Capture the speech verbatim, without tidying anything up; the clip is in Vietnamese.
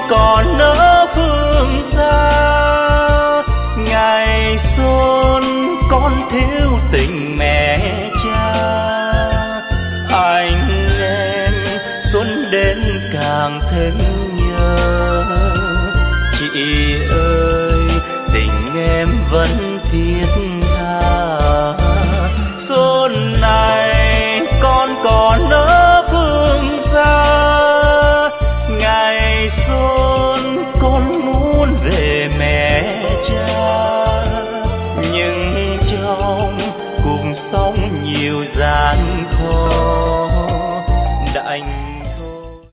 còn ở phương xa. Ngày xuân con thiếu tình mẹ cha, anh em xuân đến càng thêm nhớ. Chị ơi tình em vẫn thiết